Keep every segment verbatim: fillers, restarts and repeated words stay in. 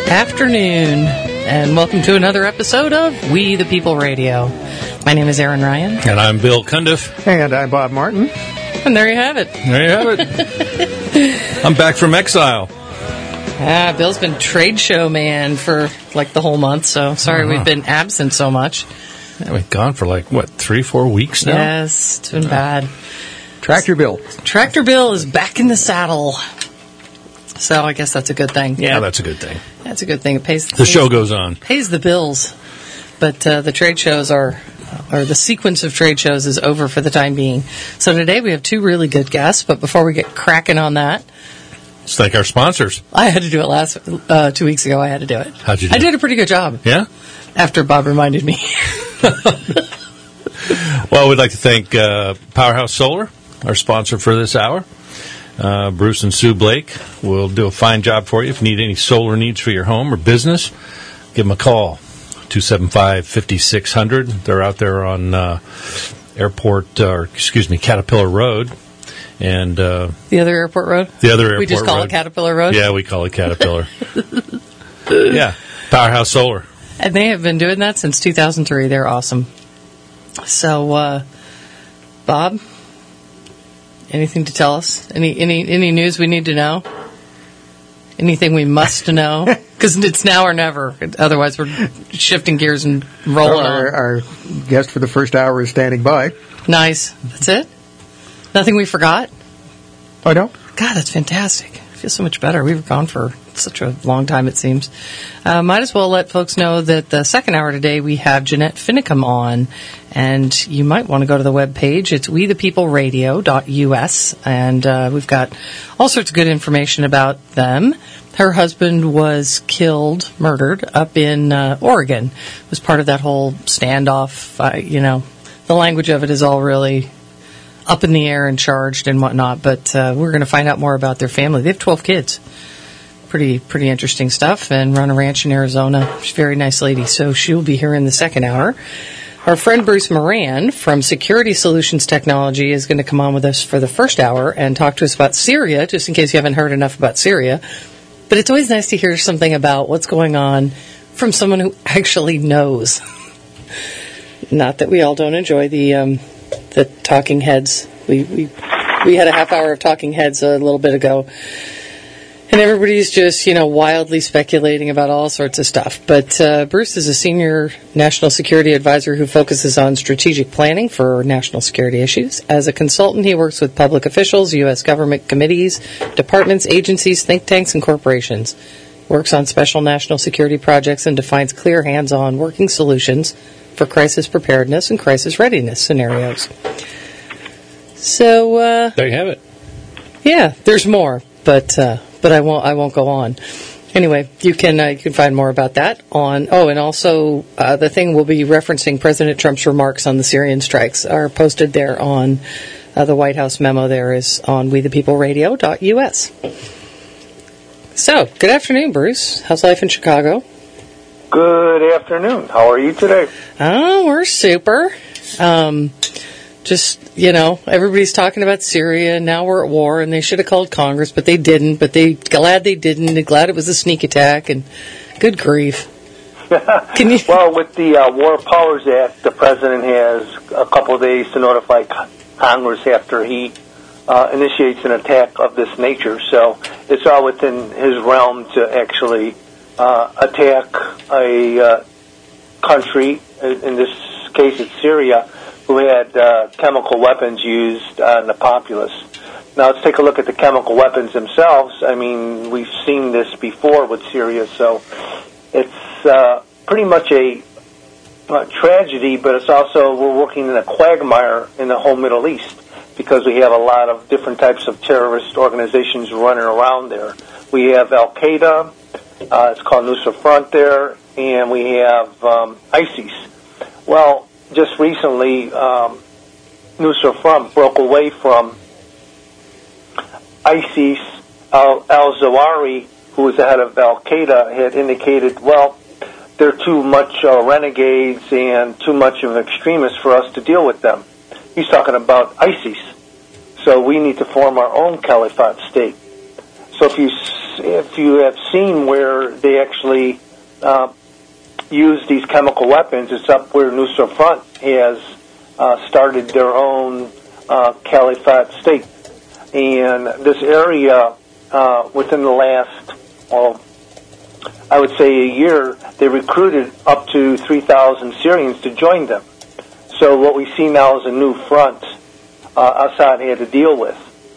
Afternoon, and welcome to another episode of We the People Radio. My name is Aaron Ryan. And I'm Bill Cundiff. And I'm Bob Martin. And there you have it. There you have it. I'm back from exile. Ah, Bill's been trade show man for like the whole month, so sorry uh-huh. we've been absent so much. Yeah, we've gone for like, what, three, four weeks now? Yes, it's been uh, bad. Tractor Bill. Tractor Bill is back in the saddle. So I guess that's a good thing. Yeah, that's a good thing. That's a good thing. It pays the pays, show goes on. Pays the bills. But uh, the trade shows are, or the sequence of trade shows is over for the time being. So today we have two really good guests, but before we get cracking on that, let's thank our sponsors. I had to do it last, uh, two weeks ago. I had to do it. How'd you do I did a pretty good job. Yeah? After Bob reminded me. Well, we'd like to thank uh, Powerhouse Solar, our sponsor for this hour. Uh, Bruce and Sue Blake will do a fine job for you. If you need any solar needs for your home or business, give them a call, two seven five, five six zero zero. They're out there on uh, Airport, or excuse me, Caterpillar Road. And uh, the other airport road? The other airport road. We just call road. it Caterpillar Road? Yeah, we call it Caterpillar. Yeah, Powerhouse Solar. And they have been doing that since two thousand three. They're awesome. So, uh, Bob, anything to tell us? Any any any news we need to know? Anything we must know? Because it's now or never. Otherwise, we're shifting gears and rolling our, on. Our guest for the first hour is standing by. Nice. That's it? Nothing we forgot? I don't. God, that's fantastic. I feel so much better. We were gone for such a long time, it seems. Uh, might as well let folks know that the second hour today we have Jeanette Finicum on, and you might want to go to the webpage. It's we the people radio dot U S, and uh, we've got all sorts of good information about them. Her husband was killed, murdered, up in uh, Oregon. It was part of that whole standoff. Uh, you know, the language of it is all really up in the air and charged and whatnot, but uh, we're going to find out more about their family. They have twelve kids. Pretty pretty interesting stuff, and run a ranch in Arizona. She's a very nice lady, so she'll be here in the second hour. Our friend Bruce Moran from Security Solutions Technology is going to come on with us for the first hour and talk to us about Syria, just in case you haven't heard enough about Syria. But it's always nice to hear something about what's going on from someone who actually knows. Not that we all don't enjoy the um, the talking heads. We, we we had a half hour of talking heads a little bit ago. And everybody's just, you know, wildly speculating about all sorts of stuff. But uh, Bruce is a senior national security advisor who focuses on strategic planning for national security issues. As a consultant, he works with public officials, U S government committees, departments, agencies, think tanks, and corporations. Works on special national security projects and defines clear hands-on working solutions for crisis preparedness and crisis readiness scenarios. So, uh... there you have it. Yeah, there's more, but... Uh, But I won't. I won't go on. Anyway, you can uh, you can find more about that on. Oh, and also uh, the thing we'll be referencing President Trump's remarks on the Syrian strikes are posted there on uh, the White House memo. There is on we the people radio dot U S. So, good afternoon, Bruce. How's life in Chicago? Good afternoon. How are you today? Oh, we're super. Um, Just, you know, everybody's talking about Syria, and now we're at war, and they should have called Congress, but they didn't. But they glad they didn't. They're glad it was a sneak attack, and good grief. Can you? Well, with the uh, War Powers Act, the president has a couple of days to notify Congress after he uh, initiates an attack of this nature. So it's all within his realm to actually uh, attack a uh, country, in this case it's Syria, who had uh, chemical weapons used on the populace. Now, let's take a look at the chemical weapons themselves. I mean, we've seen this before with Syria, so it's uh, pretty much a, a tragedy, but it's also, we're working in a quagmire in the whole Middle East because we have a lot of different types of terrorist organizations running around there. We have Al-Qaeda, uh, it's called Nusra Front there, and we have um, ISIS. Well, just recently, um, Nusra Front broke away from ISIS. Al- Al-Zawahiri, who was the head of Al-Qaeda, had indicated, well, they're too much uh, renegades and too much of extremists for us to deal with them. He's talking about ISIS. So we need to form our own caliphate state. So if you if you have seen where they actually uh, use these chemical weapons, it's up where Nusra Front has uh, started their own uh, caliphate state. And this area, uh, within the last, well, I would say a year, they recruited up to three thousand Syrians to join them. So what we see now is a new front uh, Assad had to deal with.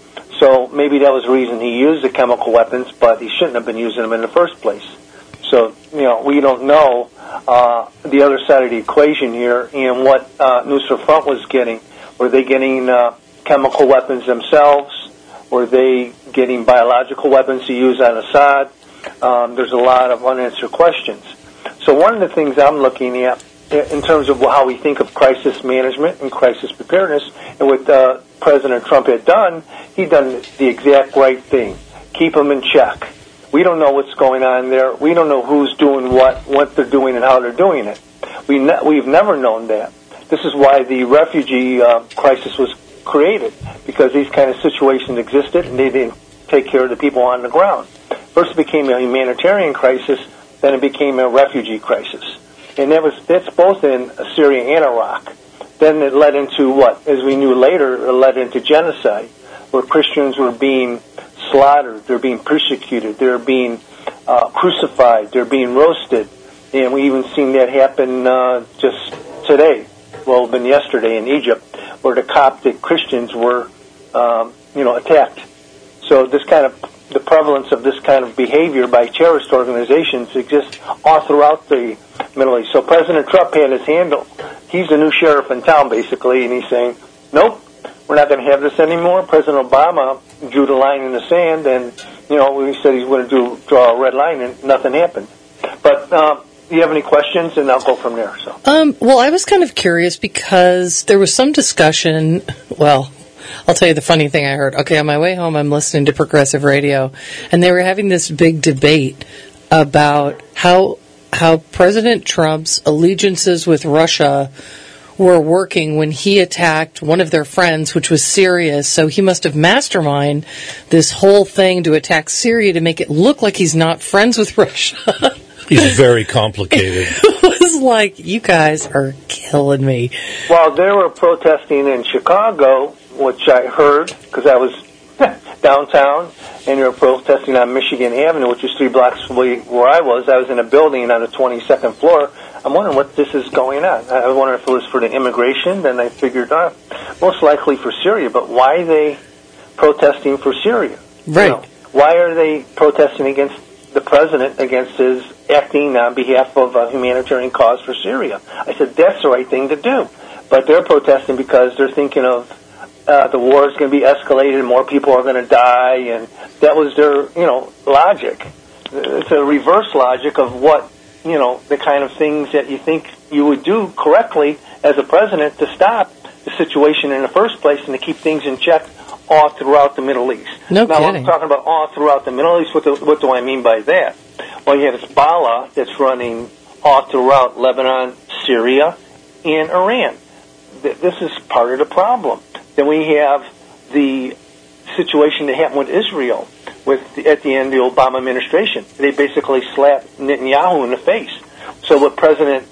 So maybe that was the reason he used the chemical weapons, but he shouldn't have been using them in the first place. So, you know, we don't know uh, the other side of the equation here and what uh, Nusra Front was getting. Were they getting uh, chemical weapons themselves? Were they getting biological weapons to use on Assad? Um, there's a lot of unanswered questions. So one of the things I'm looking at in terms of how we think of crisis management and crisis preparedness, and what uh, President Trump had done, he'd done the exact right thing. Keep them in check. We don't know what's going on there. We don't know who's doing what, what they're doing, and how they're doing it. We ne- we've never known that. This is why the refugee uh, crisis was created, because these kind of situations existed, and they didn't take care of the people on the ground. First it became a humanitarian crisis, then it became a refugee crisis. And that was that's both in Syria and Iraq. Then it led into what, as we knew later, it led into genocide, where Christians were being slaughtered, they're being persecuted, they're being uh, crucified, they're being roasted. And we even seen that happen uh, just today, well, been yesterday in Egypt, where the Coptic Christians were, um, you know, attacked. So this kind of the prevalence of this kind of behavior by terrorist organizations exists all throughout the Middle East. So President Trump had his handle. He's the new sheriff in town, basically, and he's saying, nope, we're not going to have this anymore. President Obama drew the line in the sand, and, you know, he said he's going to do draw a red line, and nothing happened. But uh, do you have any questions? And I'll go from there. So, um, well, I was kind of curious because there was some discussion, well, I'll tell you the funny thing I heard. Okay, on my way home, I'm listening to Progressive Radio, and they were having this big debate about how how President Trump's allegiances with Russia were working when he attacked one of their friends, which was Syria. So he must have masterminded this whole thing to attack Syria to make it look like he's not friends with Russia. He's very complicated. It was like, you guys are killing me. While they were protesting in Chicago, which I heard, because I was downtown, and they were protesting on Michigan Avenue, which is three blocks away where I was. I was in a building on the twenty-second floor. I'm wondering what this is going on. I was wondering if it was for the immigration. Then I figured, uh, most likely for Syria. But why are they protesting for Syria? Right. You know, why are they protesting against the president, against his acting on behalf of a humanitarian cause for Syria? I said, that's the right thing to do. But they're protesting because they're thinking of uh, the war is going to be escalated, more people are going to die, and that was their, you know, logic. It's a reverse logic of what, you know, the kind of things that you think you would do correctly as a president to stop the situation in the first place and to keep things in check all throughout the Middle East. No now, kidding. I'm talking about all throughout the Middle East. What do, what do I mean by that? Well, you have Hezbollah that's running all throughout Lebanon, Syria, and Iran. This is part of the problem. Then we have the situation that happened with Israel with the, at the end of the Obama administration. They basically slapped Netanyahu in the face. So what President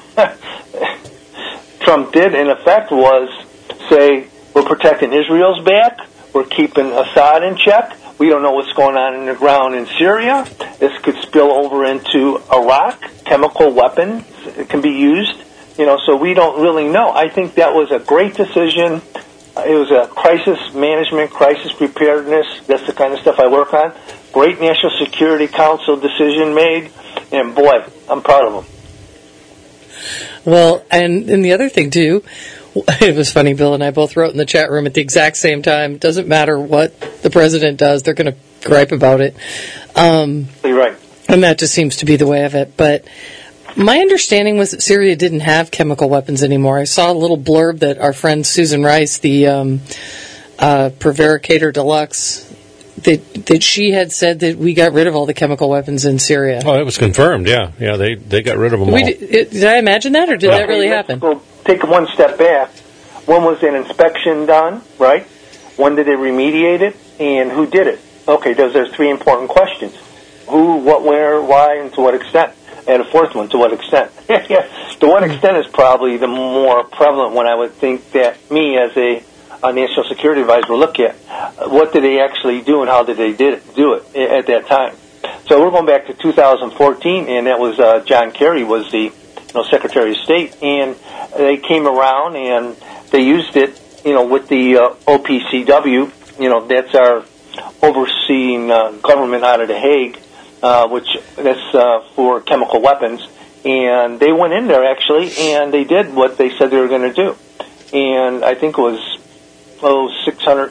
Trump did, in effect, was say, we're protecting Israel's back, we're keeping Assad in check, we don't know what's going on in the ground in Syria, this could spill over into Iraq, chemical weapons can be used, you know, so we don't really know. I think that was a great decision. It was a crisis management, crisis preparedness. That's the kind of stuff I work on. Great National Security Council decision made, and boy, I'm proud of them. Well, and, and the other thing, too, it was funny, Bill and I both wrote in the chat room at the exact same time. It doesn't matter what the president does, they're going to gripe about it. Um, You're right. And that just seems to be the way of it. But my understanding was that Syria didn't have chemical weapons anymore. I saw a little blurb that our friend Susan Rice, the um, uh, Prevaricator Deluxe, that that she had said that we got rid of all the chemical weapons in Syria. Oh, it was confirmed, yeah. Yeah, they, they got rid of them We all. did, it, did I imagine that, or did Yeah. that really Let's happen? go take one step back. When was an inspection done, right? When did they remediate it? And who did it? Okay, those are three important questions. who, what, where, why, and to what extent. And a fourth one, to what extent. To what extent is probably the more prevalent one. I would think that me as a, a national security advisor will look at. What did they actually do and how did they did it, do it at that time? So we're going back to two thousand fourteen, and that was uh, John Kerry was the you know, Secretary of State, and they came around and they used it, you know, with the uh, O P C W. You know, that's our overseeing uh, government out of The Hague, uh, which that's uh, for chemical weapons. And they went in there, actually, and they did what they said they were going to do. And I think it was, oh, six hundred,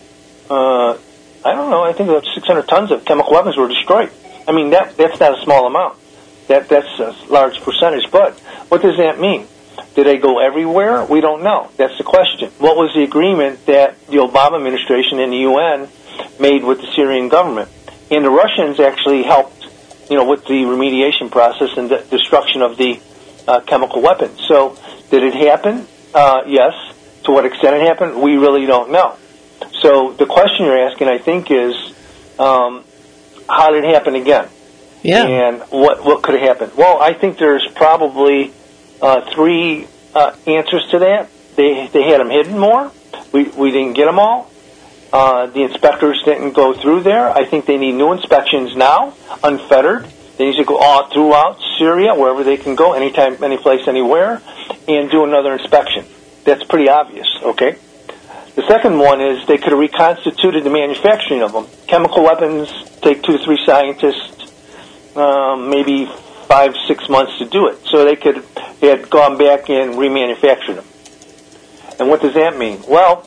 uh, I don't know, I think it was six hundred tons of chemical weapons were destroyed. I mean, that that's not a small amount. That That's a large percentage. But what does that mean? Did they go everywhere? We don't know. That's the question. What was the agreement that the Obama administration and the U N made with the Syrian government? And the Russians actually helped, you know, with the remediation process and the destruction of the uh, chemical weapons. So did it happen? Uh, yes. To what extent it happened? We really don't know. So the question you're asking, I think, is um, how did it happen again? Yeah. And what what could have happened? Well, I think there's probably uh, three uh, answers to that. They they had them hidden more. We we didn't get them all. Uh, the inspectors didn't go through there. I think they need new inspections now, unfettered. They need to go all throughout Syria, wherever they can go, anytime, any place, anywhere, and do another inspection. That's pretty obvious, okay? The second one is they could have reconstituted the manufacturing of them. Chemical weapons take two to three scientists, um, maybe five, six months to do it. So they could they had gone back and remanufactured them. And what does that mean? Well,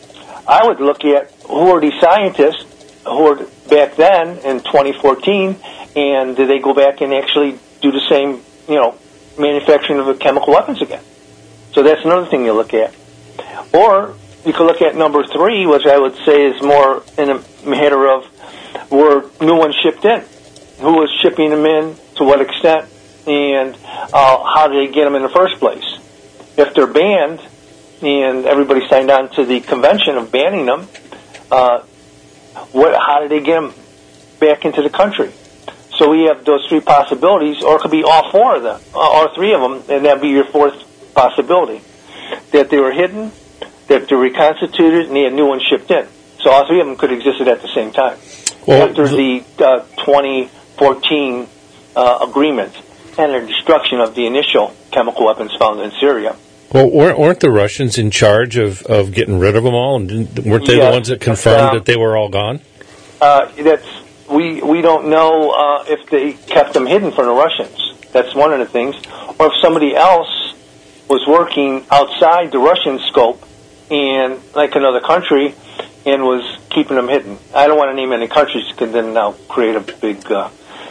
I would look at who are these scientists who were back then in twenty fourteen, and did they go back and actually do the same, you know, manufacturing of the chemical weapons again? So that's another thing you look at. Or you could look at number three, which I would say is more in a matter of were new ones shipped in. Who was shipping them in, to what extent, and uh, how did they get them in the first place? If they're banned, and everybody signed on to the convention of banning them, uh, what, how did they get them back into the country? So we have those three possibilities, or it could be all four of them, all three of them, and that would be your fourth possibility. That they were hidden, that they were reconstituted, and they had new ones shipped in. So all three of them could have existed at the same time. Well, after the uh, twenty fourteen uh, agreement and the destruction of the initial chemical weapons found in Syria. Well, weren't the Russians in charge of, of getting rid of them all, and didn't, weren't they yes, the ones that confirmed um, that they were all gone? Uh, that's we we don't know uh, if they kept them hidden from the Russians. That's one of the things, or if somebody else was working outside the Russian scope and like another country and was keeping them hidden. I don't want to name any countries because then I'll create a big. Uh,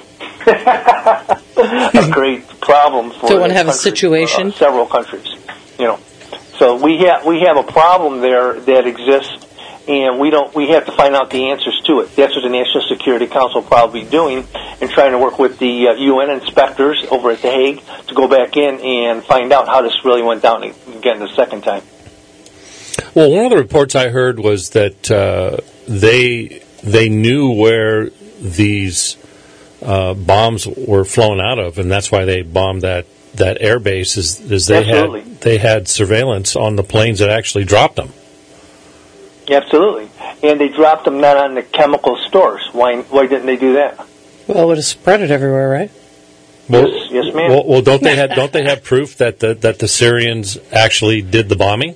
a great problem for so want to have country, a situation uh, several countries, you know. So we have we have a problem there that exists, and we don't we have to find out the answers to it. That's what the National Security Council will probably be doing, and trying to work with the uh, U N inspectors over at The Hague to go back in and find out how this really went down again the second time. Well, one of the reports I heard was that uh, they they knew where these Uh, bombs were flown out of, and that's why they bombed that, that air base. Is, is they Absolutely. had they had surveillance on the planes that actually dropped them. Absolutely, and they dropped them not on the chemical stores. Why? Why didn't they do that? Well, it would have spread it everywhere, right? Well, yes, yes, ma'am. Well, well, don't they have don't they have proof that the that the Syrians actually did the bombing?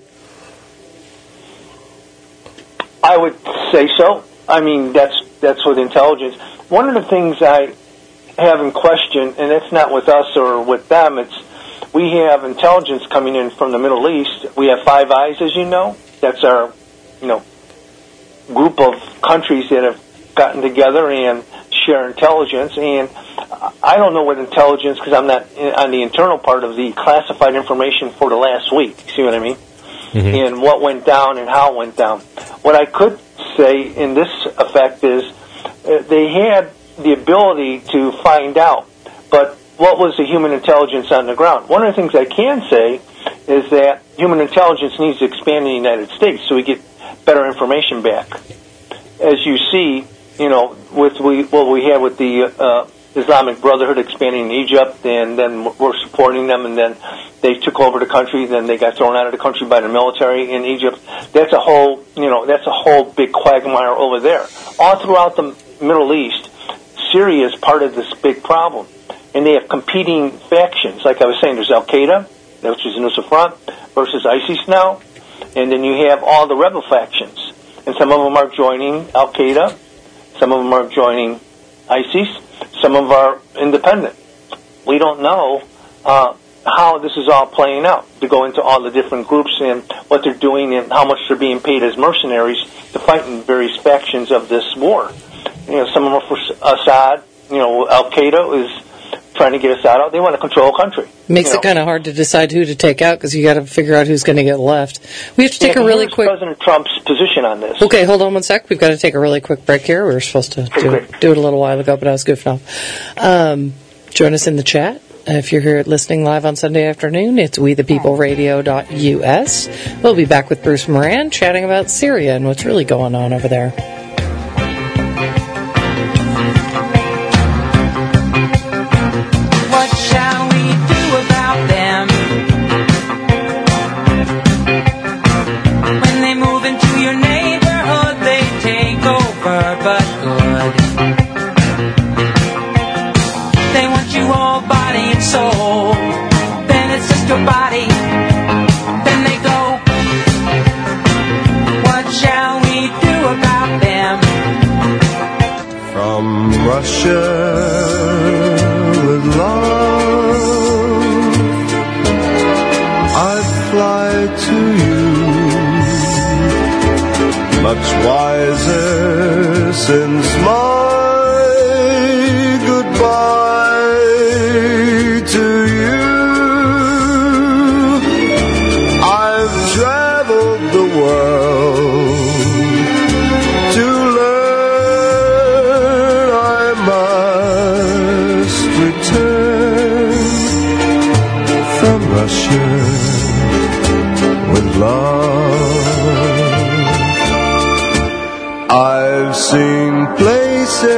I would say so. I mean, that's that's with intelligence. One of the things I have in question, and it's not with us or with them, it's we have intelligence coming in from the Middle East. We have Five Eyes, as you know. That's our, you know, group of countries that have gotten together and share intelligence. And I don't know what intelligence, because I'm not on the internal part of the classified information for the last week. See what I mean? Mm-hmm. And what went down and how it went down. What I could say in this effect is uh, they had the ability to find out, but what was the human intelligence on the ground? One of the things I can say is that human intelligence needs to expand in the United States so we get better information back. As you see, you know, with we what we had with the uh, Islamic Brotherhood expanding in Egypt, and then we're supporting them, and then they took over the country, then they got thrown out of the country by the military in Egypt. That's a whole, you know, that's a whole big quagmire over there. All throughout the Middle East, Syria is part of this big problem, and they have competing factions. Like I was saying, there's Al-Qaeda, which is Nusra Front, versus ISIS now, and then you have all the rebel factions, and some of them are joining Al-Qaeda, some of them are joining ISIS, some of them are independent. We don't know uh, how this is all playing out, to go into all the different groups and what they're doing and how much they're being paid as mercenaries to fight in various factions of this war. You know, some of them are for Assad. You know, Al-Qaeda is trying to get Assad out. They want to control a country. Makes you know. it kind of hard to decide who to take out because you got to figure out who's going to get left. We have to take yeah, a really here's quick. President Trump's position on this. Okay, hold on one sec. We've got to take a really quick break here. We were supposed to do it, do it a little while ago, but I was goofing off. Um, join us in the chat. If you're here listening live on Sunday afternoon, it's we the people radio dot U S. We'll be back with Bruce Moran chatting about Syria and what's really going on over there. What shall we do about them? When they move into your neighborhood, they take over, but good. They want you all body and soul. Then it's just your body. Then they go. What shall we do about them? From Russia with love, I fly to you, much wiser since my goodbye to you. I've traveled the world to learn I must return from Russia with love. I've seen places,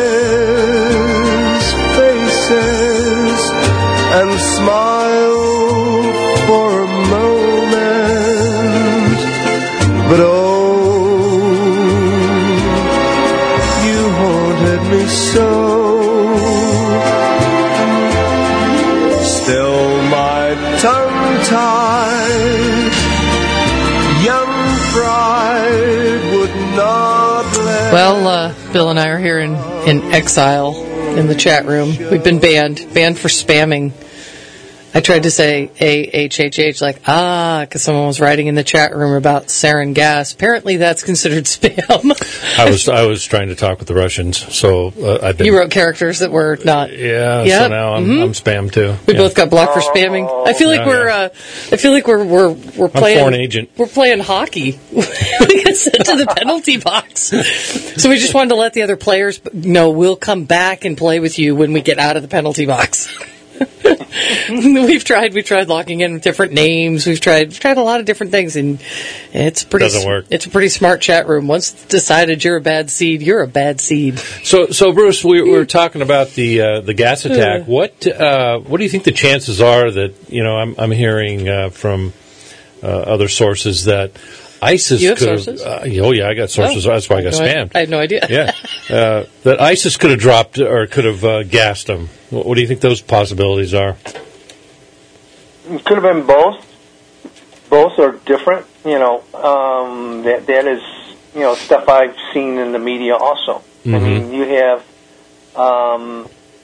faces, and smiled for a moment, but oh, you haunted me so. Still my tongue-tied young pride would not let. Well, uh, Bill and I are here in, in exile in the chat room. We've been banned, banned for spamming. I tried to say A H H H, like, ah, because someone was writing in the chat room about sarin gas. Apparently that's considered spam. I was I was trying to talk with the Russians, so uh, I've been. You wrote characters that were not. Yeah, Yep. so now I'm, Mhm. I'm spam too. We yeah. both got blocked for spamming. I feel like Yeah, we're, yeah. uh, I feel like we're we're we're I'm playing. foreign agent. We're playing hockey. We get sent to the penalty box. So we just wanted to let the other players know we'll come back and play with you when we get out of the penalty box. we've tried we tried locking in with different names. We've tried tried a lot of different things, and it's pretty. Doesn't work. It's a pretty smart chat room. Once it's decided you're a bad seed, you're a bad seed. So, so Bruce, we, we were talking about the uh, the gas attack. What uh, what do you think the chances are that, you know, I'm I'm hearing uh, from uh, other sources that ISIS You have could sources? Uh, oh yeah, I got sources. Oh. That's why I got No, spammed. I, I had no idea. yeah, uh, that ISIS could have dropped or could have uh, gassed them. What, what do you think those possibilities are? It could have been both. Both are different. You know, um, that that is, you know, stuff I've seen in the media also. Mm-hmm. I mean, you have um,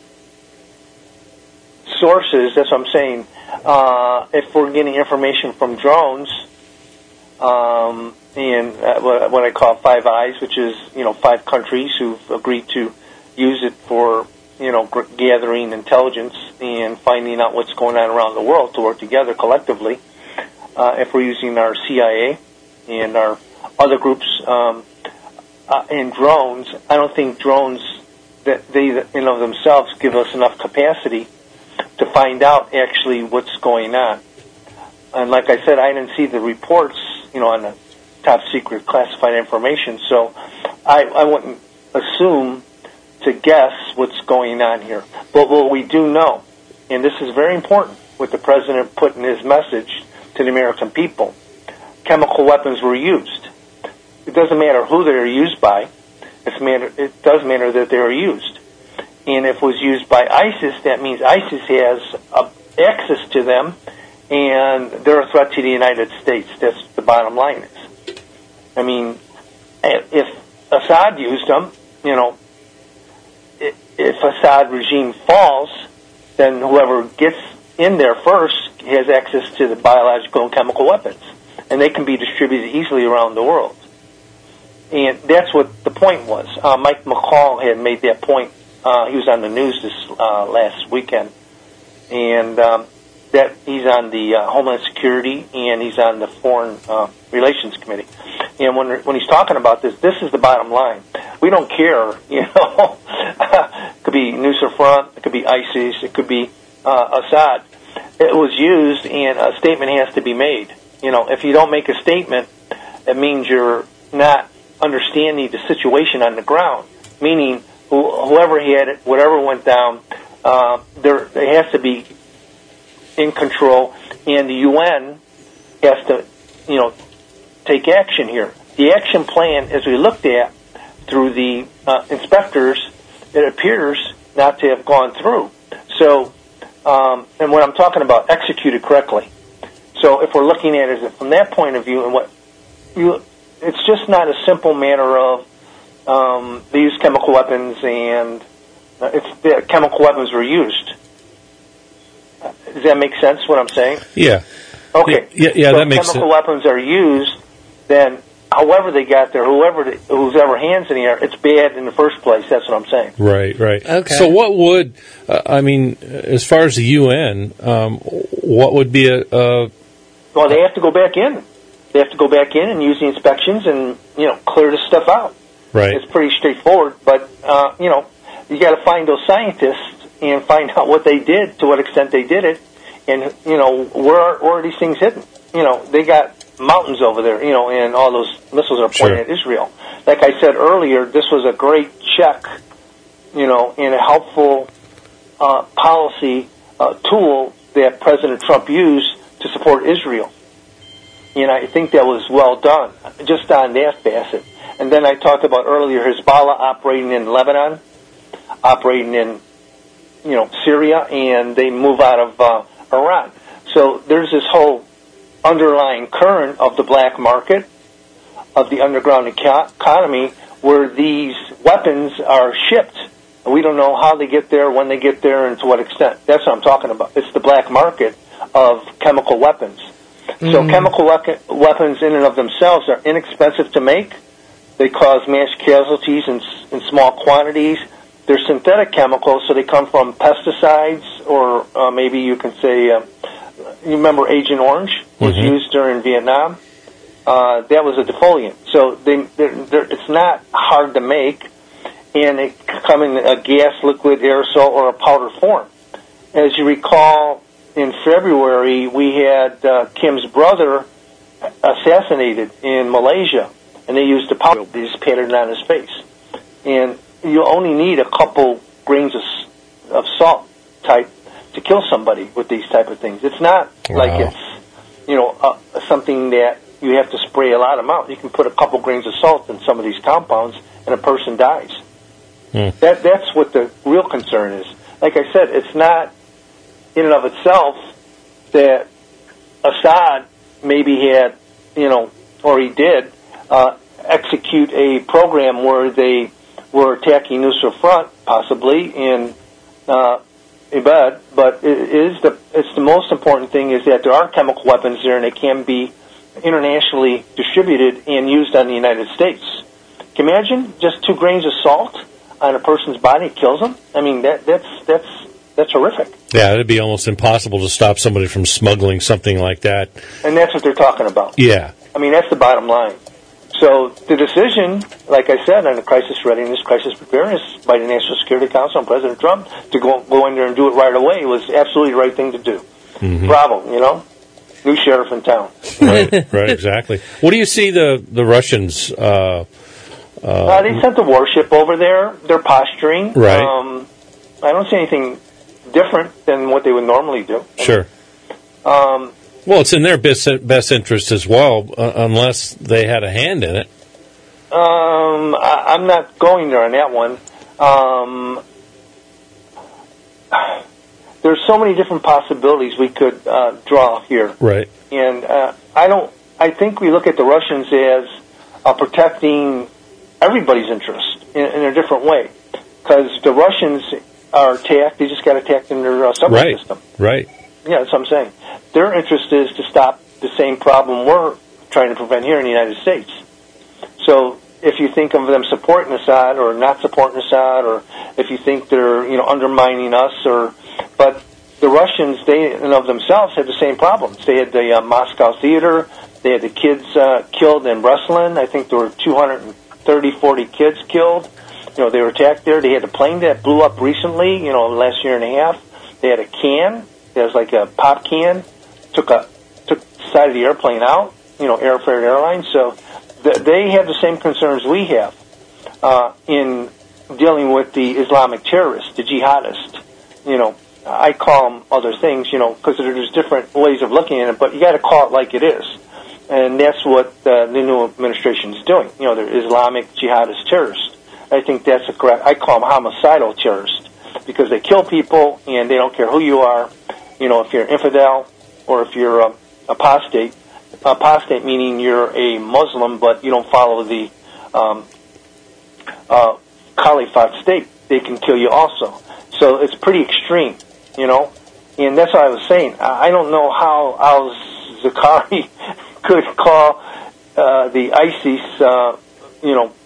sources. That's what I'm saying. Uh, if we're getting information from drones, um, and uh, what, what I call Five Eyes, which is, you know, five countries who've agreed to use it for, you know, g- gathering intelligence and finding out what's going on around the world to work together collectively. Uh, if we're using our C I A and our other groups um, uh, and drones, I don't think drones that they in and of themselves give us enough capacity to find out actually what's going on. And like I said, I didn't see the reports, you know, on the top secret classified information, so I, I wouldn't assume to guess what's going on here. But what we do know, and this is very important, what the president put in his message to the American people, chemical weapons were used. It doesn't matter who they're used by. It's matter, it does matter that they're used. And if it was used by ISIS, that means ISIS has uh, access to them, and they're a threat to the United States. That's the bottom line is. I mean, if Assad used them, you know, if Assad regime falls, then whoever gets in there first has access to the biological and chemical weapons, and they can be distributed easily around the world. And that's what the point was. Uh, Mike McCall had made that point. Uh, he was on the news this uh, last weekend, and um, that he's on the uh, Homeland Security and he's on the Foreign uh, Relations Committee. And when when he's talking about this, this is the bottom line. We don't care, you know. It could be Nusra Front, it could be ISIS, it could be uh, Assad. It was used, and a statement has to be made. You know, if you don't make a statement, it means you're not understanding the situation on the ground. Meaning, wh- whoever had it, whatever went down, uh, there it has to be in control, and the U N has to, you know, take action here. The action plan, as we looked at through the uh, inspectors, it appears not to have gone through. So, um, and what I'm talking about, executed correctly. So if we're looking at it from that point of view, and what you, it's just not a simple matter of um, they use chemical weapons and uh, it's the chemical weapons were used. Does that make sense? What I'm saying? Yeah. Okay. Yeah, yeah, so that makes sense. Chemical weapons are used, then however they got there, whoever the, whose ever hands in the air, it's bad in the first place. That's what I'm saying. Right, right. Okay. So what would, uh, I mean, as far as the U N, um, what would be a, a... Well, they have to go back in. They have to go back in and use the inspections and, you know, clear this stuff out. Right. It's pretty straightforward, but, uh, you know, you got to find those scientists and find out what they did, to what extent they did it, and, you know, where are, where are these things hidden? You know, they got mountains over there, you know, and all those missiles are pointed Sure. at Israel. Like I said earlier, this was a great check, you know, and a helpful uh, policy uh, tool that President Trump used to support Israel. And I think that was well done, just on that facet. And then I talked about earlier Hezbollah operating in Lebanon, operating in, you know, Syria, and they move out of uh, Iran. So there's this whole underlying current of the black market, of the underground eco- economy, where these weapons are shipped. We don't know how they get there, when they get there, and to what extent. That's what I'm talking about. It's the black market of chemical weapons. Mm. So chemical we- weapons in and of themselves are inexpensive to make. They cause mass casualties in, in small quantities. They're synthetic chemicals, so they come from pesticides, or uh, maybe you can say, uh, you remember Agent Orange was Mm-hmm. used during Vietnam? Uh, that was a defoliant. So they, they're, they're, it's not hard to make, and it can come in a gas, liquid, aerosol, or a powder form. As you recall, in February, we had uh, Kim's brother assassinated in Malaysia, and they used the powder. They just patted it on his face. And you only need a couple grains of, of salt type to kill somebody with these type of things. It's not Wow. like it's, you know, uh, something that you have to spray a lot amount. You can put a couple grains of salt in some of these compounds, and a person dies. Hmm. That that's what the real concern is. Like I said, it's not in and of itself that Assad maybe had, you know, or he did uh, execute a program where they were attacking Nusra Front, possibly in uh, Ibad, but it is the it's the most important thing is that there are chemical weapons there, and they can be internationally distributed and used on the United States. Can you imagine just two grains of salt on a person's body kills them? I mean, that that's that's that's horrific. Yeah, it'd be almost impossible to stop somebody from smuggling something like that. And that's what they're talking about. Yeah. I mean, that's the bottom line. So the decision, like I said, on the crisis readiness, crisis preparedness by the National Security Council and President Trump to go go in there and do it right away was absolutely the right thing to do. Mm-hmm. Bravo, you know, new sheriff in town. Right, right, exactly. What do you see the the Russians uh, Uh, they sent the warship over there. They're posturing. Right. Um, I don't see anything different than what they would normally do. Sure. Um, well, it's in their best, best interest as well, uh, unless they had a hand in it. Um, I, I'm not going there on that one. Um, there's so many different possibilities we could uh, draw here. Right. And uh, I don't. I think we look at the Russians as uh, protecting everybody's interest in, in a different way, because the Russians are attacked. They just got attacked in their uh, subway right. system. Right. Yeah, that's what I'm saying. Their interest is to stop the same problem we're trying to prevent here in the United States. So if you think of them supporting Assad or not supporting Assad, or if you think they're, you know, undermining us, or but the Russians, they in and of themselves had the same problems. They had the uh, Moscow theater. They had the kids uh, killed in Breslin. I think there were two hundred thirty, forty kids killed. You know, they were attacked there. They had a plane that blew up recently, you know, last year and a half. They had a can. It was like a pop can. Took a took the side of the airplane out, you know, Air Freight Airlines. So th- they have the same concerns we have uh, in dealing with the Islamic terrorists, the jihadists. You know, I call them other things, you know, because there's different ways of looking at it, but you got to call it like it is. And that's what uh, the new administration is doing. You know, they're Islamic jihadist terrorists. I think that's a correct. I call them homicidal terrorists because they kill people and they don't care who you are. You know, if you're infidel or if you're um, apostate. Apostate meaning you're a Muslim but you don't follow the um, uh, caliphate state. They can kill you also. So it's pretty extreme, you know. And that's what I was saying. I don't know how al-Zakari could call uh, the ISIS, uh, you know,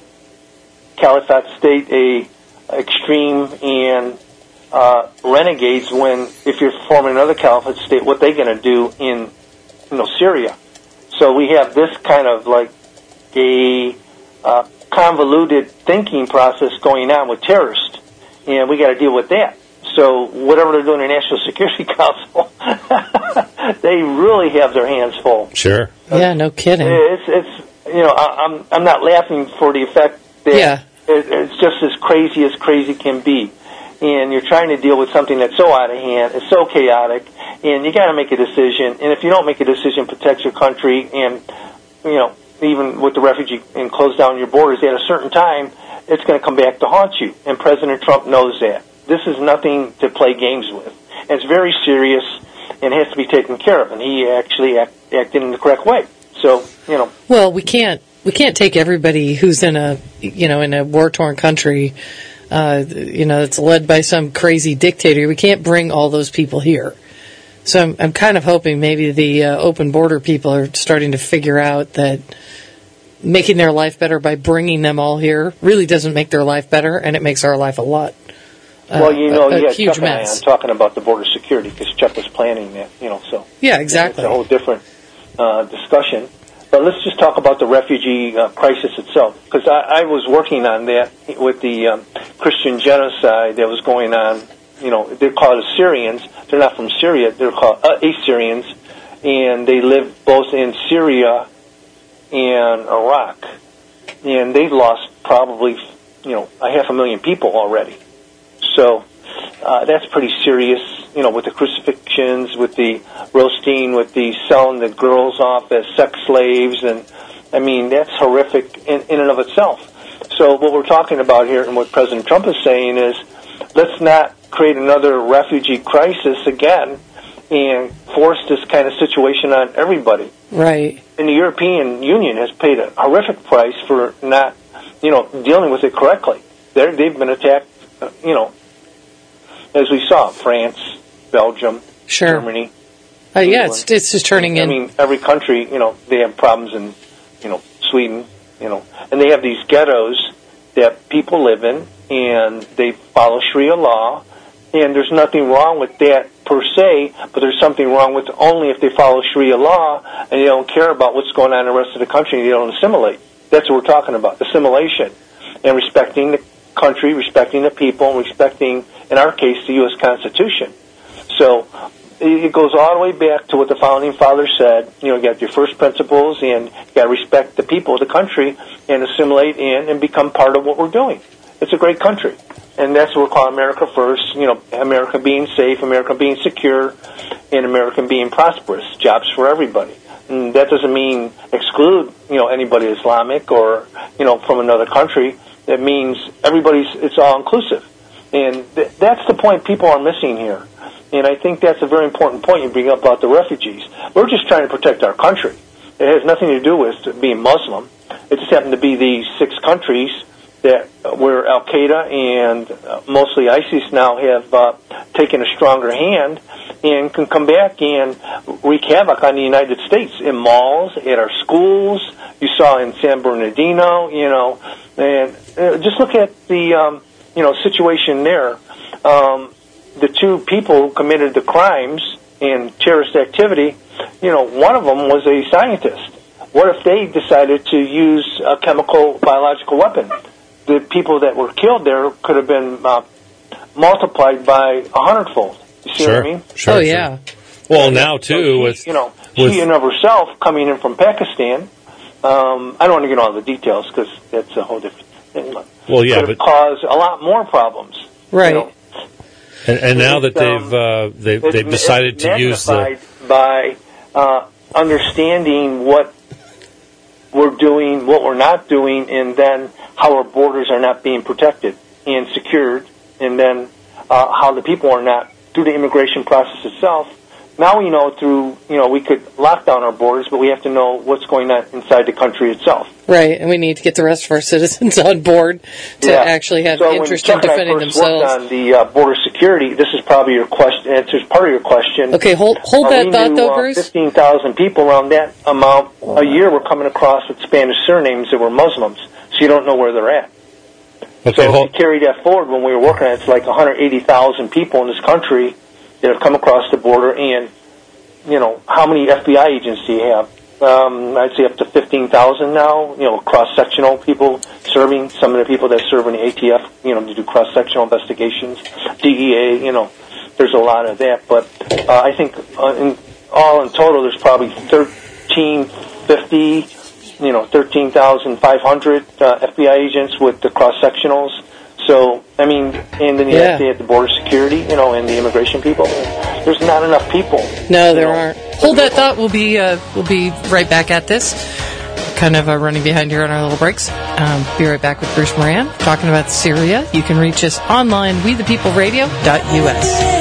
caliphate state a extreme and uh, renegades when if you're forming another caliphate state, what they going to do in, you know, Syria? So we have this kind of like a uh, convoluted thinking process going on with terrorists, and we got to deal with that. So whatever they're doing in the National Security Council, they really have their hands full. Sure. Yeah, no kidding. It's it's you know I, I'm I'm not laughing for the effect that Yeah. it, it's just as crazy as crazy can be, and you're trying to deal with something that's so out of hand, it's so chaotic, and you got to make a decision. And if you don't make a decision, protect your country, and you know even with the refugee and close down your borders at a certain time, it's going to come back to haunt you. And President Trump knows that. This is nothing to play games with. And it's very serious and has to be taken care of. And he actually act, acted in the correct way. So, you know. Well, we can't we can't take everybody who's in a you know in a war torn country, uh, you know, that's led by some crazy dictator. We can't bring all those people here. So I'm I'm kind of hoping maybe the uh, open border people are starting to figure out that making their life better by bringing them all here really doesn't make their life better, and it makes our life a lot. Uh, well, you know, a, a yeah, huge Chuck and I, mess. I'm talking about the border security because Chuck was planning that, you know, so. Yeah, exactly. It's a whole different uh, discussion. But let's just talk about the refugee uh, crisis itself, because I, I was working on that with the um, Christian genocide that was going on. You know, they're called Assyrians. They're not from Syria. They're called uh, Assyrians, and they live both in Syria and Iraq. And they've lost probably, you know, a half a million people already. So uh, that's pretty serious, you know, with the crucifixions, with the roasting, with the selling the girls off as sex slaves. And, I mean, that's horrific in, in and of itself. So what we're talking about here and what President Trump is saying is let's not create another refugee crisis again and force this kind of situation on everybody. Right. And the European Union has paid a horrific price for not, you know, dealing with it correctly. They're, they've been attacked, uh, you know, as we saw, France, Belgium, Sure. Germany. Uh, yeah, it's it's just turning I in. mean, every country, you know, they have problems in, you know, Sweden, you know, and they have these ghettos that people live in, and they follow Sharia law, and there's nothing wrong with that per se, but there's something wrong with only if they follow Sharia law and they don't care about what's going on in the rest of the country, they don't assimilate. That's what we're talking about, assimilation, and respecting the country, respecting the people, and respecting, in our case, the U S Constitution. So it goes all the way back to what the Founding Fathers said. You know, you got your first principles, and you got to respect the people of the country and assimilate in and become part of what we're doing. It's a great country. And that's what we call America first, you know, America being safe, America being secure, and America being prosperous, jobs for everybody. And that doesn't mean exclude, you know, anybody Islamic or, you know, from another country. It means everybody's, it's all inclusive. And th- that's the point people are missing here. And I think that's a very important point you bring up about the refugees. We're just trying to protect our country. It has nothing to do with being Muslim. It just happened to be these six countries that where Al-Qaeda and uh, mostly ISIS now have uh, taken a stronger hand and can come back and wreak havoc on the United States in malls, at our schools. You saw in San Bernardino, you know, and uh, just look at the, um, you know, situation there. Um, the two people who committed the crimes and terrorist activity, you know, one of them was a scientist. What if they decided to use a chemical, biological weapon? The people that were killed there could have been uh, multiplied by a hundredfold. You see sure. what I mean? Sure, oh, sure. yeah. Well, and now, so too, she, with... You know, with, she in of herself coming in from Pakistan, um, I don't want to get into all the details because that's a whole different thing. Well, yeah, could have but... caused a lot more problems. Right. You know? And, and now that um, they've uh, they've, it's, they've decided it's to use the... by uh, understanding what we're doing, what we're not doing, and then how our borders are not being protected and secured, and then uh, how the people are not, through the immigration process itself. Now we know through, you know, we could lock down our borders, but we have to know what's going on inside the country itself. Right, and we need to get the rest of our citizens on board to yeah. actually have so interest in defending when Chuck and I first themselves. worked on the uh, border security, this is probably your question, answers part of your question. Okay, hold hold uh, that we thought, knew, though, uh, Bruce. fifteen thousand people around that amount a year were coming across with Spanish surnames that were Muslims, so you don't know where they're at. Okay, so hold... if you carry that forward, when we were working on it, it's like one hundred eighty thousand people in this country that have come across the border, and, you know, how many F B I agents do you have? Um, I'd say up to fifteen thousand now, you know, cross-sectional people serving, some of the people that serve in the A T F, you know, to do cross-sectional investigations, D E A, you know, there's a lot of that. But uh, I think uh, in, all in total, there's probably thirteen fifty, you know, thirteen thousand five hundred uh, F B I agents with the cross-sectionals. So, I mean, and then you Yeah. have to have the border security, you know, and the immigration people. There's not enough people. No, there you know. aren't. Hold that thought. We'll be uh, we'll be right back at this. Kind of uh, running behind here on our little breaks. Um, be right back with Bruce Moran talking about Syria. You can reach us online, we the people radio dot U S.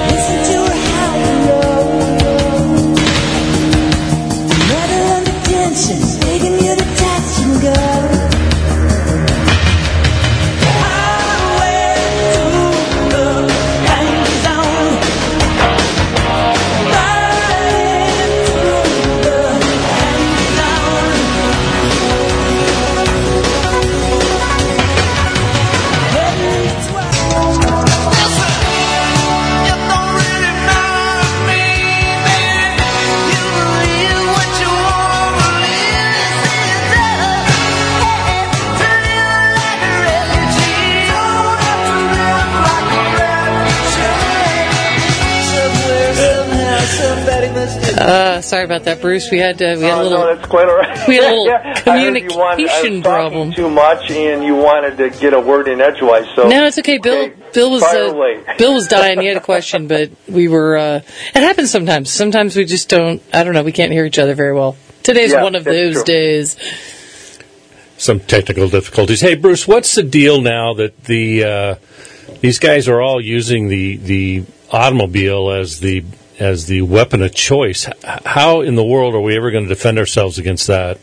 Uh, sorry about that, Bruce. We had uh, we had a Oh, little no, that's quite all right. we had a little yeah, I heard you wanted, I communication was talking problem. too much, and you wanted to get a word in edgewise. So No, it's okay. Bill Okay, Bill was fire uh, away. Bill was dying. He had a question, but we were. Uh, it happens sometimes. Sometimes we just don't. I don't know. We can't hear each other very well. Today's Yeah, one of that's those true. days. Some technical difficulties. Hey, Bruce, what's the deal now that the uh, these guys are all using the the automobile as the as the weapon of choice? H- How in the world are we ever going to defend ourselves against that?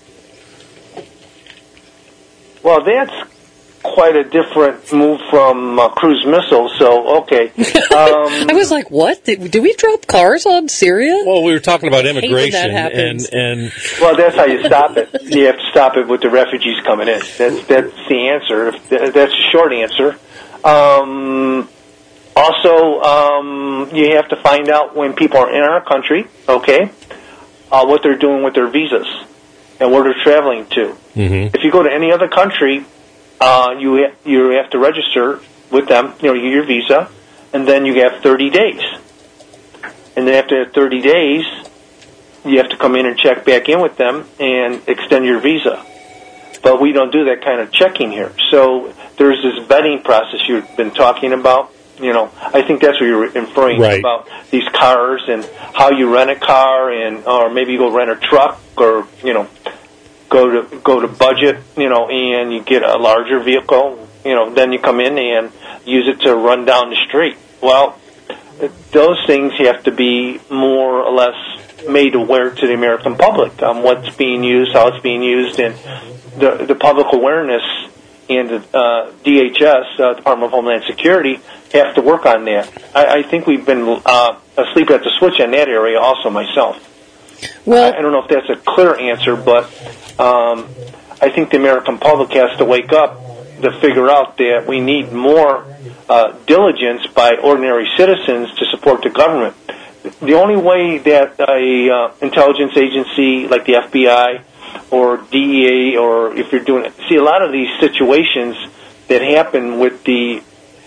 Well, that's quite a different move from uh, cruise missiles. So, okay. Um, I was like, what? Did, did we drop cars on Syria? Well, we were talking about hate when that immigration, and happens. and well, that's how you stop it. You have to stop it with the refugees coming in. That's that's the answer. That's the short answer. Um, also, um, you have to find out when people are in our country, okay, uh, what they're doing with their visas and where they're traveling to. Mhm. If you go to any other country, uh, you ha- you have to register with them. You know, you get your visa, and then you have thirty days. and then after thirty days, you have to come in and check back in with them and extend your visa. But we don't do that kind of checking here. So there's this vetting process you've been talking about. You know, I think that's what you're inferring Right. about these cars and how you rent a car, and or maybe you go rent a truck, or you know, go to go to budget, you know, and you get a larger vehicle. You know, then you come in and use it to run down the street. Well, those things have to be more or less made aware to the American public on what's being used, how it's being used, and the the public awareness and the uh, D H S, uh, Department of Homeland Security, have to work on that. I, I think we've been uh, asleep at the switch in that area also myself. Well, I, I don't know if that's a clear answer, but um, I think the American public has to wake up to figure out that we need more uh, diligence by ordinary citizens to support the government. The only way that a uh, intelligence agency like the F B I or D E A, or if you're doing see a lot of these situations that happen with the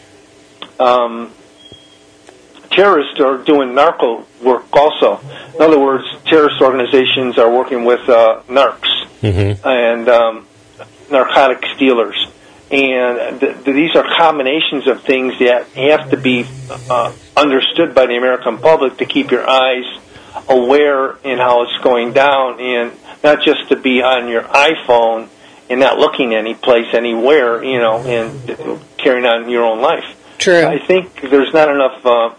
um, terrorists are doing narco work also. In other words, terrorist organizations are working with uh, narcs Mm-hmm. and um, narcotics dealers. And th- th- these are combinations of things that have to be uh, understood by the American public to keep your eyes aware in how it's going down, and not just to be on your iPhone and not looking any place, anywhere, you know, and uh, carrying on your own life. true. I think there's not enough uh,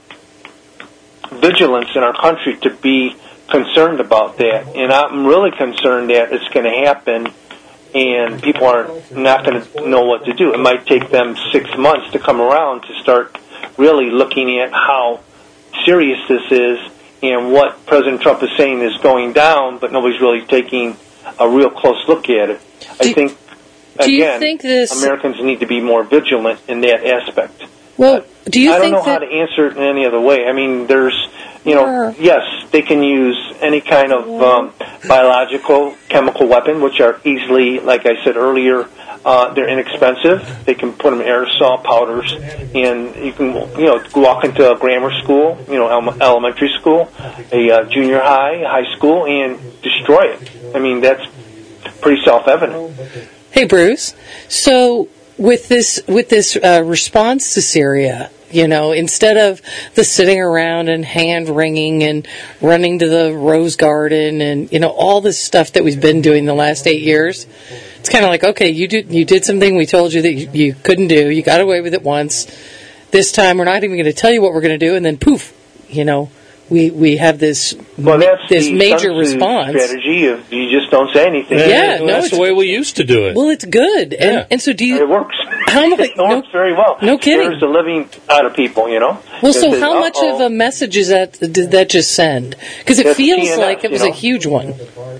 vigilance in our country to be concerned about that, and I'm really concerned that it's going to happen and people are not going to know what to do. It might take them six months to come around to start really looking at how serious this is and what President Trump is saying is going down, but nobody's really taking a real close look at it. Do- I think, do you again, think this- Americans need to be more vigilant in that aspect. Well, do you I don't think know how that... to answer it in any other way. I mean, there's, you know, Sure. yes, they can use any kind of um, biological, chemical weapon, which are easily, like I said earlier, uh, they're inexpensive. They can put them in aerosol powders, and you can, you know, walk into a grammar school, you know, ele- elementary school, a uh, junior high, high school, and destroy it. I mean, that's pretty self-evident. Hey, Bruce. So with this with this uh, response to Syria, you know, instead of the sitting around and hand wringing and running to the Rose Garden and, you know, all this stuff that we've been doing the last eight years, it's kind of like, okay, you did you did something we told you that you, you couldn't do. You got away with it once. This time we're not even going to tell you what we're going to do, and then poof, you know, we we have this Well, that's this the major Sun Tzu response. strategy of you just don't say anything. Yeah, well, no, that's it's- the way we used to do it. Well, it's good, and Yeah. and so do you? It works. How much? It works No, very well. no kidding. Scares the living out of people, you know. well, It so says, how much "Uh-oh." of a message is that did that just send? Because it That's feels T N S, like it was you a know? huge one.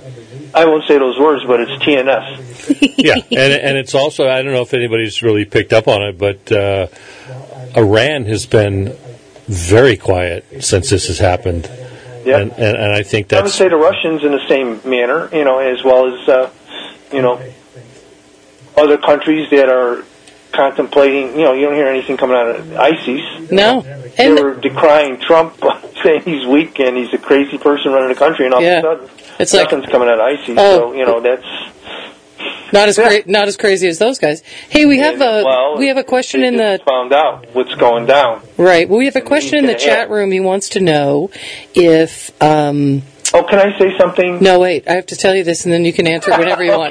I won't say those words, but it's T N S. Yeah, and and it's also, I don't know if anybody's really picked up on it, but uh, Iran has been very quiet since this has happened. Yeah. And, and, and I think I would that's... say the Russians in the same manner, you know, as well as, uh, you know, other countries that are contemplating, you know, you don't hear anything coming out of ISIS. No, They and were decrying Trump, saying he's weak and he's a crazy person running the country, and all Yeah. of a sudden, It's like- nothing's coming out of ISIS. Oh. So, you know, that's... not as Yeah. cra- not as crazy as those guys. Hey, we have a well, we have a question they in the just found out what's going down. right. Well, we have a question in the Yeah. chat room. He wants to know if. Um, Oh, can I say something? no, wait. I have to tell you this, and then you can answer it whenever you want.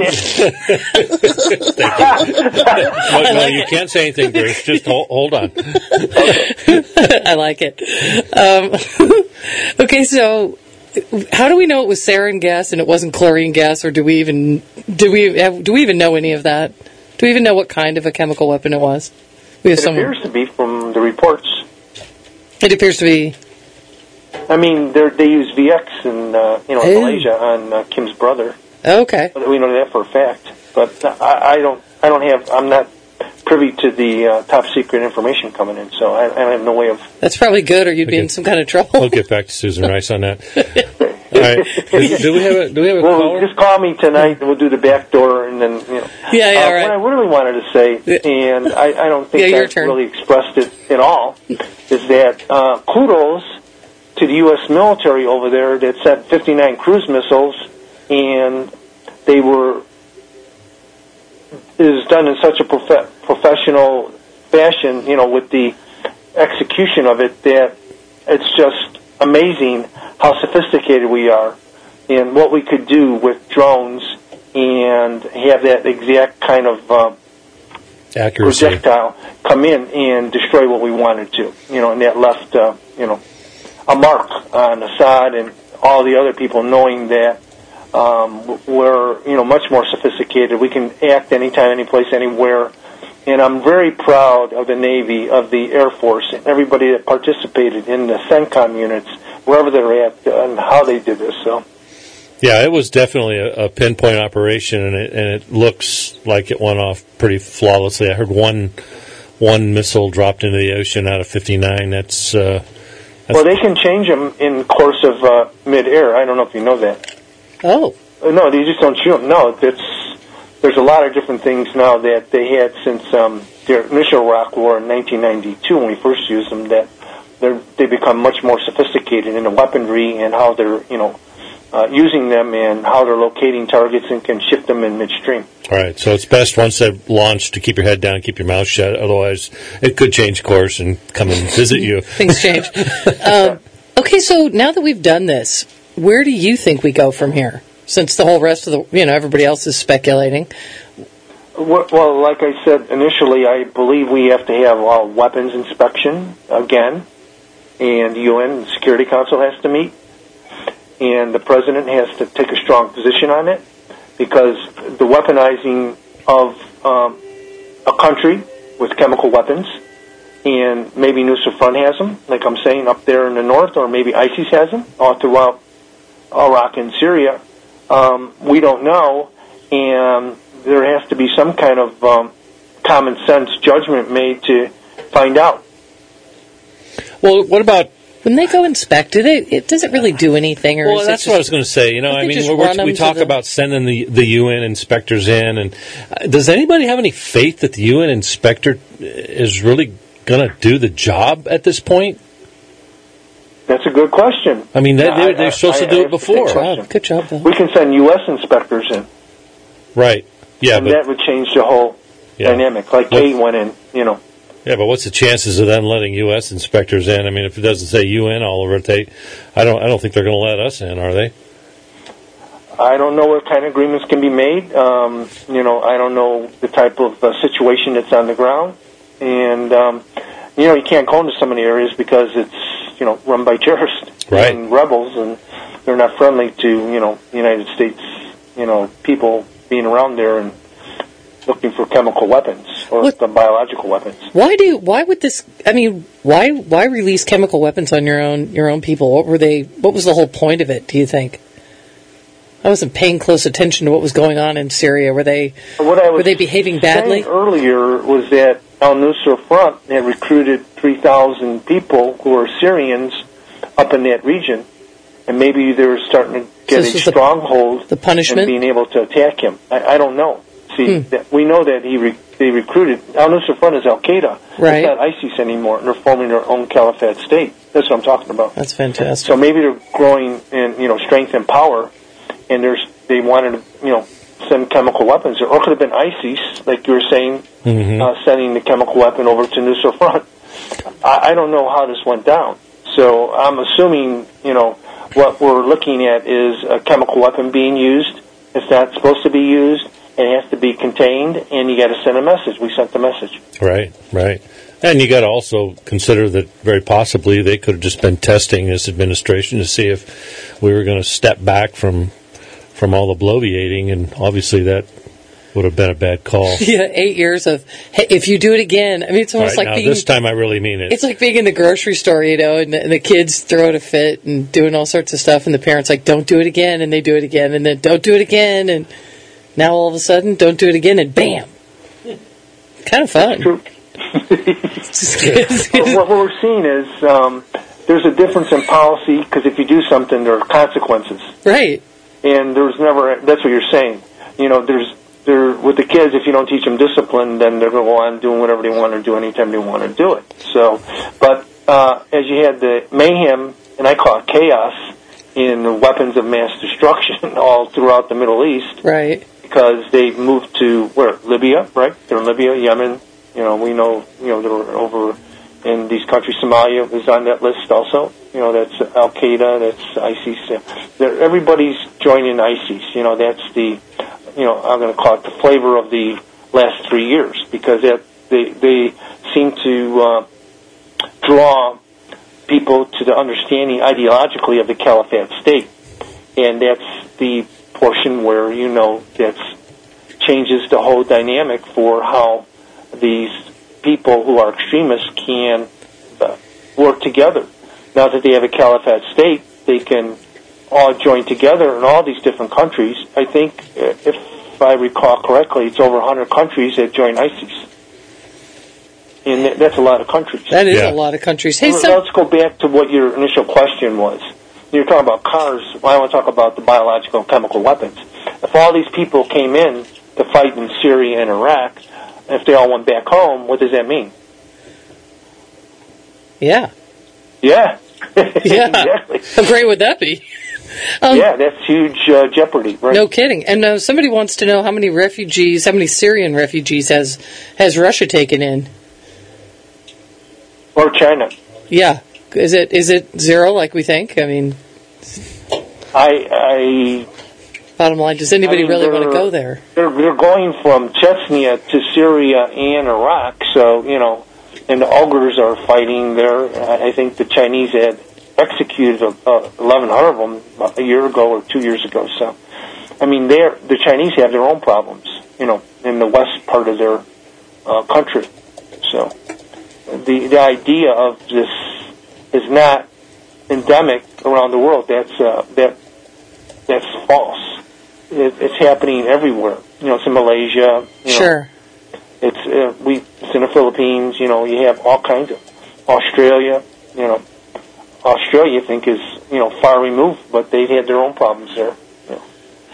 No, no, you can't say anything, Bruce. Just hold, hold on. I like it. Um, okay, so how do we know it was sarin gas and it wasn't chlorine gas, or do we even do we have, do we even know any of that? Do we even know what kind of a chemical weapon it was? We have It someone. appears to be from the reports. It appears to be. I mean, they're- they use V X in, uh, you know, in Oh. Malaysia on uh, Kim's brother. Okay. We know that for a fact. But I, I don't, I don't have, I'm not privy to the uh, top secret information coming in, so I, I have no way of. That's probably good, or you'd be Okay. in some kind of trouble. We'll get back to Susan Rice on that. All right. Do, do we have a, do we have a Well, caller? just call me tonight, and we'll do the back door, and then, you know. Yeah, yeah, uh, right. What I really wanted to say, and I, I don't think Yeah, your I've turn. really expressed it at all, is that uh, kudos to the U S military over there that sent fifty-nine cruise missiles, and they were it is done in such a prof- professional fashion, you know, with the execution of it, that it's just amazing how sophisticated we are and what we could do with drones and have that exact kind of uh, accuracy projectile come in and destroy what we wanted to, you know, and that left, uh, you know, a mark on Assad and all the other people, knowing that um, we're, you know, much more sophisticated. We can act anytime, any place, anywhere. And I'm very proud of the Navy, of the Air Force, and everybody that participated in the CENTCOM units, wherever they're at, and how they did this. So, yeah, it was definitely a, a pinpoint operation, and it, and it looks like it went off pretty flawlessly. I heard one one missile dropped into the ocean out of fifty-nine. That's, uh, that's well, they can change them in course of uh, mid-air. I don't know if you know that. Oh. No, they just don't shoot them. No, it's, there's a lot of different things now that they had since um, their initial Iraq War in nineteen ninety-two when we first used them, that they're, they become much more sophisticated in the weaponry and how they're, you know, uh, using them and how they're locating targets and can ship them in midstream. All right, so it's best once they've launched to keep your head down, keep your mouth shut. Otherwise, it could change course and come and visit you. Things change. um, okay, so now that we've done this, where do you think we go from here? Since the whole rest of the, you know, everybody else is speculating. Well, like I said initially, I believe we have to have a weapons inspection again, and the U N Security Council has to meet, and the President has to take a strong position on it, because the weaponizing of um, a country with chemical weapons, and maybe Nusra Front has them, like I'm saying, up there in the north, or maybe ISIS has them all throughout Iraq and Syria. Um, we don't know, and there has to be some kind of um, common sense judgment made to find out. Well, what about... When they go inspect it, it, it doesn't really do anything. Or well, is that's it just, what I was going to say. You know, I mean, we're, we're, we talk about sending the, the U N inspectors in, and uh, does anybody have any faith that the U N inspector is really going to do the job at this point? That's a good question. I mean, they, they're, they're supposed I, to do I, it before. Good job, good job, Bill. We can send U S inspectors in. Right. Yeah, and but that would change the whole yeah. dynamic. Like Kate went in, you know. Yeah, but what's the chances of them letting U S inspectors in? I mean, if it doesn't say U N all over it, they, I don't, I don't think they're going to let us in, are they? I don't know what kind of agreements can be made. Um, you know, I don't know the type of uh, situation that's on the ground, and um, you know, you can't go into some of the areas because it's, you know, run by terrorists right. and rebels, and they're not friendly to, you know, the United States, you know, people being around there and looking for chemical weapons or what? the biological weapons. Why do? Why would this? I mean, why? Why release chemical weapons on your own your own people? What were they? What was the whole point of it? Do you think? I wasn't paying close attention to what was going on in Syria. Were they? What I was were they behaving badly? saying earlier was that Al Nusra Front had recruited three thousand people who are Syrians up in that region, and maybe they were starting to get so a stronghold the, the punishment? and being able to attack him. I, I don't know. See, hmm. that we know that he re, they recruited. Al Nusra Front is Al Qaeda. Right. It's not ISIS anymore, and they're forming their own caliphate state. That's what I'm talking about. That's fantastic. So maybe they're growing in, you know, strength and power, and there's they wanted to, you know, send chemical weapons, or it could have been ISIS, like you were saying, mm-hmm. uh, sending the chemical weapon over to Nusra Front. I, I don't know how this went down, so I'm assuming, you know, what we're looking at is a chemical weapon being used. It's not supposed to be used. It has to be contained, and you got to send a message. We sent the message. Right, right. And you got to also consider that very possibly they could have just been testing this administration to see if we were going to step back from from all the bloviating, and obviously that would have been a bad call. Yeah, eight years of, hey, if you do it again, I mean, it's almost right, like now, being... this time I really mean it. It's like being in the grocery store, you know, and the, and the kids throwing a fit and doing all sorts of stuff, and the parents like, don't do it again, and they do it again, and then don't do it again, and now all of a sudden, don't do it again, and bam! Kind of fun. True. What we're seeing is um, there's a difference in policy, because if you do something, there are consequences. Right. And there's never, that's what you're saying. You know, there's, there, with the kids, if you don't teach them discipline, then they're going to go on doing whatever they want to do anytime they want to do it. So, but uh, as you had the mayhem and I call it chaos, in the weapons of mass destruction all throughout the Middle East. Right. Because they've moved to, where? Libya, right? They're in Libya, Yemen. You know, we know, you know, they're over in these countries. Somalia is on that list also. You know, that's Al-Qaeda, that's ISIS. They're, everybody's joining ISIS. You know, that's the, you know, I'm going to call it the flavor of the last three years, because it, they, they seem to uh, draw people to the understanding ideologically of the caliphate state. And that's the portion where, you know, that changes the whole dynamic for how these people who are extremists can uh, work together. Now that they have a caliphate state, they can all join together in all these different countries. I think, uh, if I recall correctly, it's over one hundred countries that join ISIS. And th- that's a lot of countries. That is Yeah. a lot of countries. Hey, Well, so let's go back to what your initial question was. You're talking about cars. Well, I want to talk about the biological and chemical weapons. If all these people came in to fight in Syria and Iraq, if they all went back home, what does that mean? yeah, Yeah. yeah. Exactly. How great would that be? Um, Yeah, that's huge uh, jeopardy, right? No kidding. And uh, somebody wants to know how many refugees, how many Syrian refugees has has Russia taken in? Or China. Yeah, is it is it zero like we think? I mean, I, I bottom line, does anybody I mean, really want to they're- go there? they're, they're going from Chechnya to Syria and Iraq, so, you know, and the Uyghurs are fighting there. I I think the Chinese had executed uh, eleven hundred of them a year ago or two years ago. So, I mean, they're, the Chinese have their own problems, you know, in the west part of their uh, country. So, the the idea of this is not endemic around the world. That's uh, that that's false. It, it's happening everywhere. You know, it's in Malaysia. You know, Sure. It's uh, we. It's in the Philippines. You know, you have all kinds of Australia. You know, Australia, I think, is you know far removed, but they've had their own problems there. You know.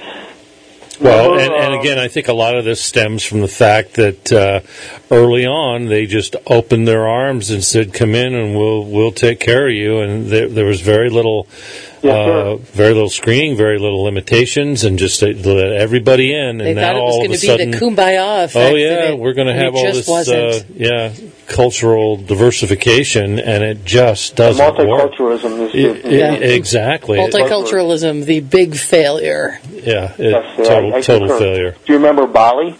Well, Remember, and, and uh, again, I think a lot of this stems from the fact that uh, early on they just opened their arms and said, "Come in, and we'll we'll take care of you." And there, there was very little, Yes, uh, sir. very little screening, very little limitations, and just let everybody in. They And thought now it was all of going a to be sudden, the kumbaya effect. oh yeah, and it- we're going to and have it all just this, wasn't. uh, yeah, cultural diversification, and it just doesn't work. multiculturalism is It- the, it- Yeah. Exactly. Multiculturalism, the big failure. yeah, it, Yes, sir, total, I- I total concur. failure. Do you remember Bali?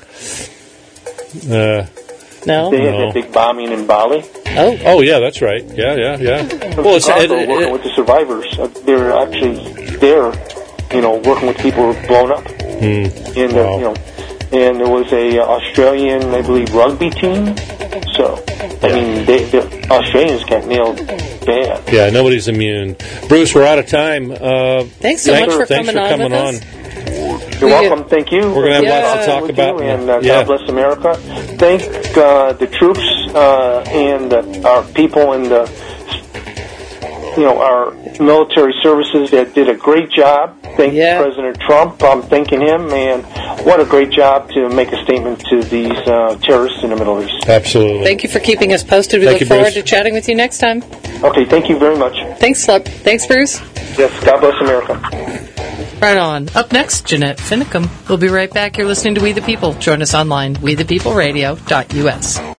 Uh, No? They had No. that big bombing in Bali. Oh, oh yeah, that's right. Yeah, yeah, yeah. Well, it's, Chicago, it- it- working with the survivors. Uh, They're actually there, you know, working with people who were blown up. Hmm. And uh, Wow. you know, and there was a uh, Australian, I believe, rugby team. So, I Yeah. mean, they, the Australians got nailed bad. Yeah, nobody's immune. Bruce, we're out of time. Uh, Thanks so thank- much for thanks coming for on coming with on. us. You're We- welcome. Thank you. We're gonna have lots to Yeah, talk with about. you, and uh, Yeah. God bless America. Thank uh, the troops uh, and uh, our people and the, you know, our military services that did a great job. Thank Yeah. President Trump. I'm thanking him, and what a great job to make a statement to these uh, terrorists in the Middle East. Absolutely. Thank you for keeping us posted. We Thank look you, forward Bruce. to chatting with you next time. Okay, thank you very much. Thanks, Slep. Thanks, Bruce. Yes, God bless America. Right on. Up next, Jeanette Finicum. We'll be right back. You're listening to We the People. Join us online, we the people radio dot U S.